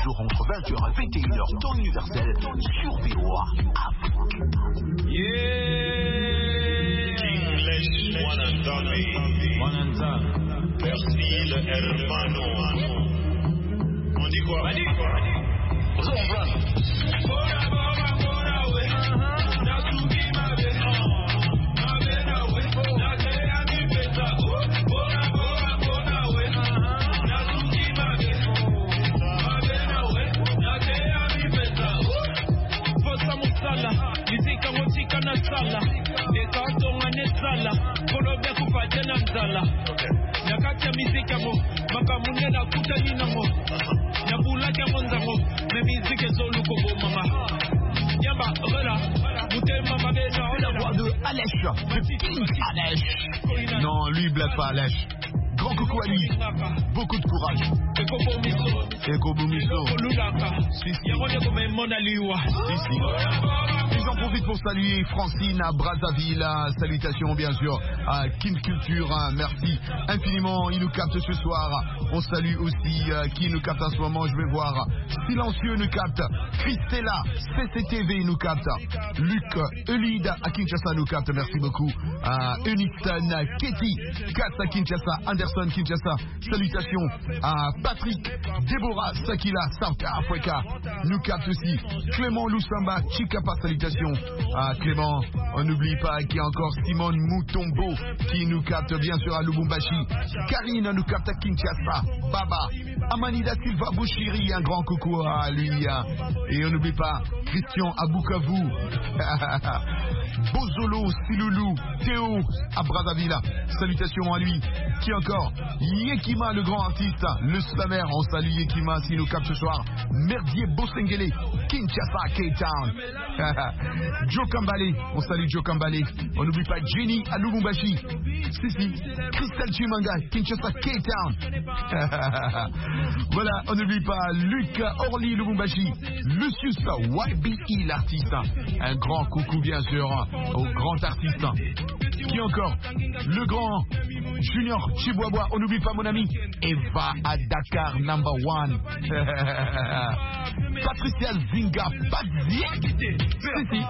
jours entre vingt heures et vingt et une heures, temps universel, sur V O A Afrique. Yeah, English, one and done, one and done. Merci le hermano. On dit quoi? On dit quoi? On dit quoi? Sala, ekatonga nesala, kolobe kupatena nzala. Nakati ya miziki mo, makamune na kutani nango. Nabula ke monzango, me miziki zoluko bomama. Yamba rela, mutema mabena. C'est la voix de Alèche, de King Alèche. Non, lui il blague pas Alèche. Grand coucou à lui, beaucoup de courage. Eko Bomiso. Si, si. Si, si. J'en profite pour saluer Francine à Brazzaville. Salutations bien sûr à Kin Culture. Merci infiniment. Il nous capte ce soir. On salue aussi euh, qui nous capte en ce moment. Je vais voir. Silencieux nous capte. Christella, C C T V nous capte. Luc Elide à Kinshasa nous capte. Merci beaucoup. À Uniston, Katie, Katz à Kinshasa, Anderson Kinshasa. Salutations à Patrick, Déborah, Sakila, South Africa. Nous capte aussi. Clément Lusamba, Chikapa. Salutations à Clément. On n'oublie pas qu'il y a encore Simone Moutombo qui nous capte bien sûr à Lubumbashi. Karine nous capte à Kinshasa. Baba. Amanida Silva Bouchiri, un grand coucou à lui. Et on n'oublie pas Christian à Bukavu. Bozolo, Siloulou, Théo à Brazzaville. Salutations à lui. Qui encore? Yekima, le grand artiste, le slammer. On salue Yekima s'il nous capte ce soir. Merdier Bosengele, Kinshasa, K-Town. Joe Kambale, on salue Joe Kambale. On n'oublie pas Jenny à Lubumbashi. Si, si. Christelle Chimanga, Kinshasa, K-Town. Voilà, on n'oublie pas Luc Orly, Lubumbashi. Lucius Y B E, l'artiste. Un grand coucou, bien sûr, au grand artiste. Qui encore? Le grand Junior Chibois. On n'oublie pas mon ami Eva à Dakar, number one. Patricia Zinga, Badzie. Si, si.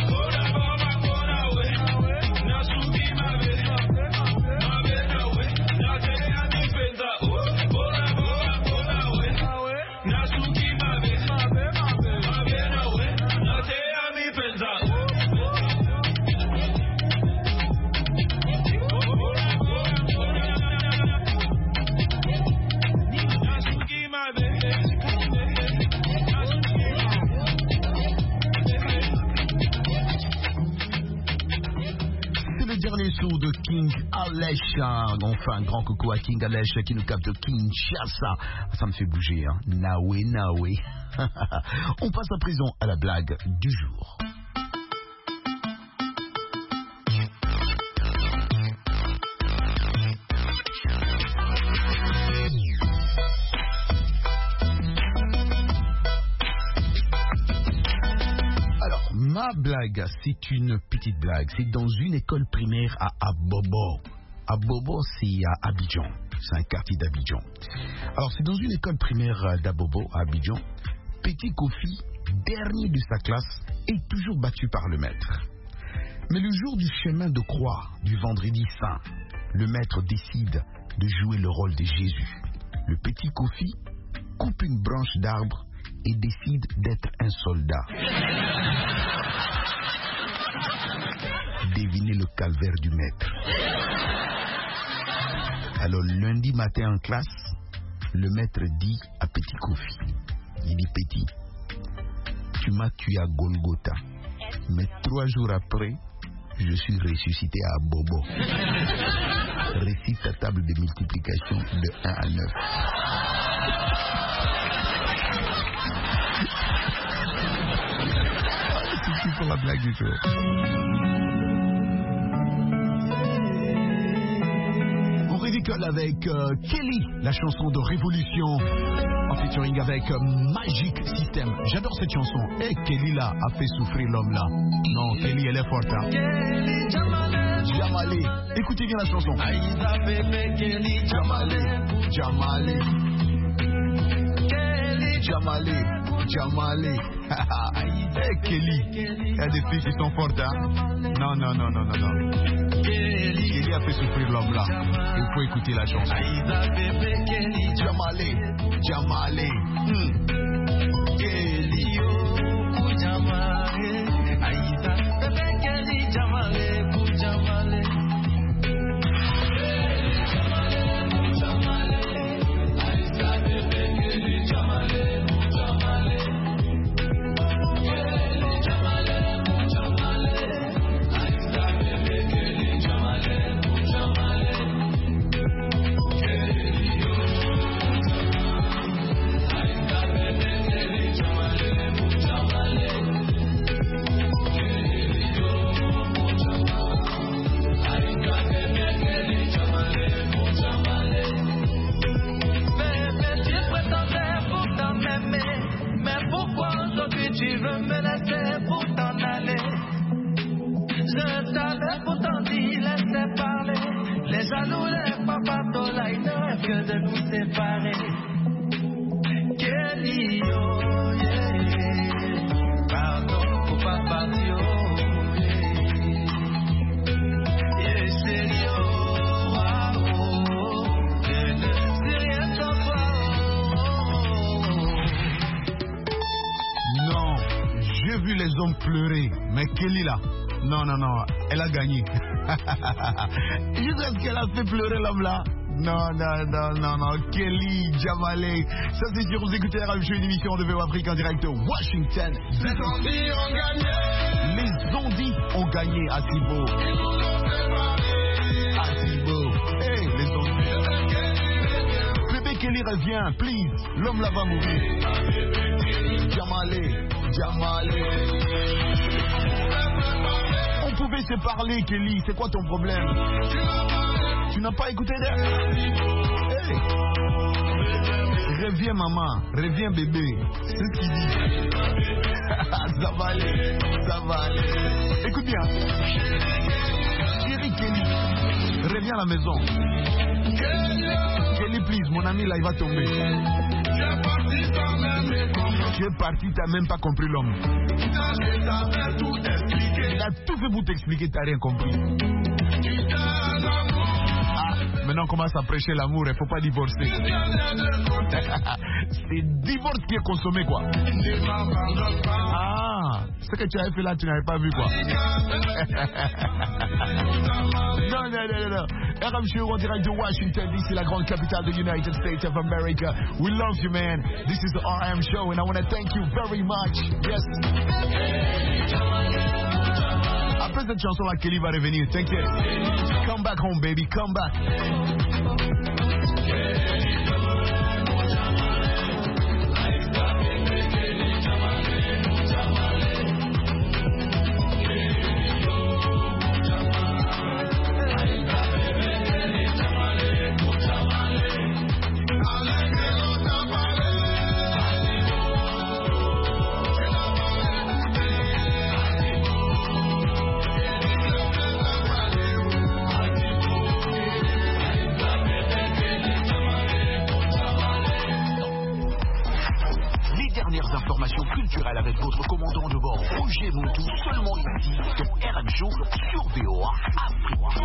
Dernier saut de King Alèche. Enfin, un grand coucou à King Alèche qui nous capte Kinshasa. Ça me fait bouger, hein. Nawe, Nawe. On passe à présent à la blague du jour. Ma blague, c'est une petite blague. C'est dans une école primaire à Abobo. Abobo, c'est à Abidjan. C'est un quartier d'Abidjan. Alors, c'est dans une école primaire d'Abobo, à Abidjan. Petit Kofi, dernier de sa classe, est toujours battu par le maître. Mais le jour du chemin de croix, du vendredi saint, le maître décide de jouer le rôle de Jésus. Le petit Kofi coupe une branche d'arbre et décide d'être un soldat. Devinez le calvaire du maître. Alors lundi matin en classe, le maître dit à Petit Kofi, il dit Petit, tu m'as tué à Golgotha, mais trois jours après, je suis ressuscité à Bobo. Récite ta table de multiplication de un à neuf. C'est tout pour la blague du jour. On ridicule avec euh, Kelly, la chanson de Révolution, en featuring avec euh, Magic System. J'adore cette chanson. Et hey, Kelly là a fait souffrir l'homme là. Non, Kelly elle est forte. Hein. Jamalé. Écoutez bien la chanson. Jamalé, Jamalé. Jamalé, Jamalé. Hey Kelly, il y a des filles qui sont fortes, hein? Non, non, non, non, non, non. Kelly a fait souffrir l'homme là. Il faut écouter la chanson. Jamalé, Jamalé. Hmm. Kelly, oh, Jamalé. Aïda, bébé Kelly, Jamalé, pour Jamalé. Tu veux me laisser pour t'en aller. Je t'avais pourtant dit laisser parler. Les jaloux, les papatos, là, ils ne rêvent que de nous séparer. Kelly, oh yeah. Pardon pour pas partir, oh yeah. Yeah, chérie, oh, ah, oh, oh. Je ne sais rien sans toi, oh, oh. Non, j'ai vu les hommes pleurer, mais Kelly là, non, non, non, elle a gagné. Juste ce qu'elle a fait pleurer l'homme là. Non, non, non, non, non, Kelly, Jamalé. Ça c'est sûr, vous écoutez la une émission de V O Afrique en direct de Washington. Les zombies ont gagné. Les zombies ont gagné à Thibaut. Ils nous ont séparés. À Thibaut. Hey, les zombies. Bébé Kelly revient, please. L'homme là va mourir. Jamalé, Jamalé. On pouvait se parler, Kelly. C'est quoi ton problème? Tu n'as pas écouté d'elle? Hey. Reviens, maman. Reviens, bébé. C'est ce qu'il dit. Ça va aller. Ça va aller. Écoute bien. Chérie Kelly, reviens à la maison. Kelly, please. Mon ami, là, il va tomber. Tu es parti, tu n'as même pas compris l'homme. Il a tout fait pour t'expliquer, tu n'as rien compris. Ah, maintenant on commence à prêcher l'amour, il ne faut pas divorcer. C'est divorce qui est consommé, quoi. Ah, ce que tu avais fait là, tu n'avais pas vu, quoi. Non, non, non, non. R M Show en direct de Washington, D C, la grande capitale des United States of America. We love you, man. This is the R M Show, and I want to thank you very much. Yes. Après cette chanson-là, Kelly va revenir. T'inquiète. Come back home, baby. Come back. Informations culturelles avec votre commandant de bord Roger Montou, seulement ici sur R M Show sur V O A Afrique.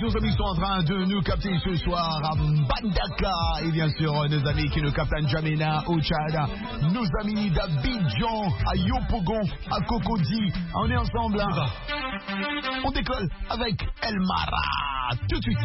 nos amis sont en train de nous capter ce soir à Mbandaka. Et bien sûr, nos amis qui nous captent à N'Djamena, au Tchad. Nos amis d'Abidjan, à Yopougon, à Cocody. On est ensemble là. On décolle avec El Mara. Tout de suite.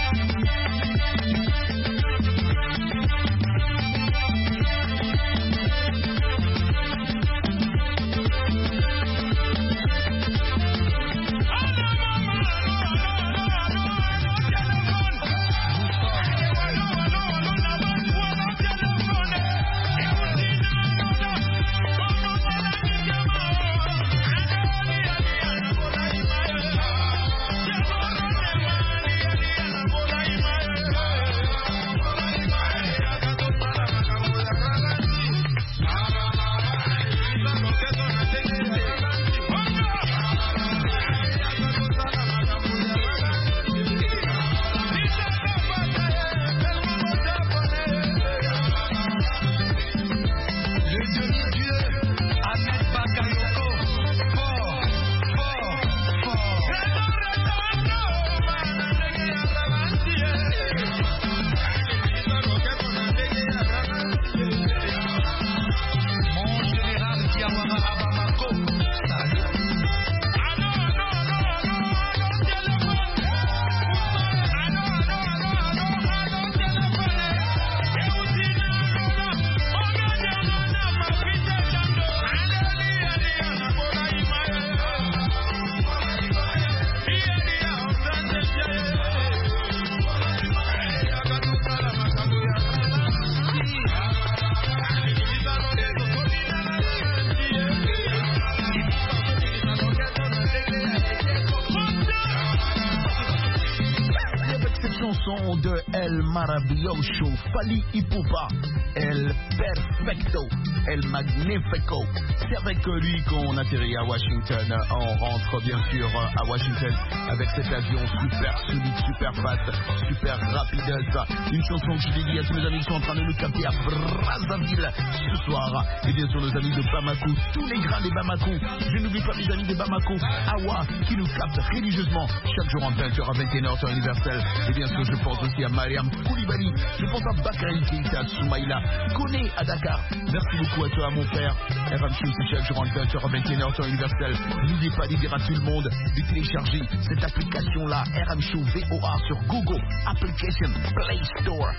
De El Maravilloso, Fally Ipupa, El Perfecto, El Magnifico. C'est avec lui qu'on atterrit à Washington. On rentre bien sûr à Washington avec cet avion super solide, super fast, super rapideuse. Une chanson que je dédie à tous mes amis qui sont en train de nous capter à Brazzaville ce soir. Et bien sûr nos amis de Bamako, tous les grains des Bamako. Je n'oublie pas mes amis de Bamako, Awa, qui nous captent religieusement chaque jour en vingt heures à vingt et une heures temps universel. Et bien sûr je pense aussi à Mariam Koulibaly, je pense à Bakary Keïta, Soumaïla, Koné à Dakar. Merci beaucoup à toi mon père. R M C c'est chaque jour en vingt heures à vingt et une heures temps universel. N'oubliez pas de dire à tout le monde de télécharger cette application là, R M Show V O A sur Google Application Play Store.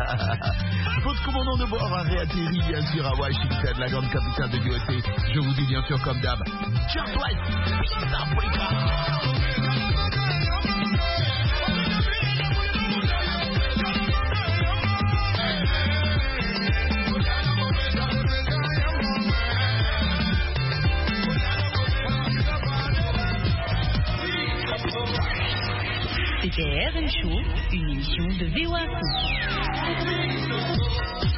Votre commandant de bord a réatterri bien sûr à Washington, la grande capitale de l'U S A. Je vous dis bien sûr comme d'hab, just like Peace Africa. C'était R M Show, une émission de V O A.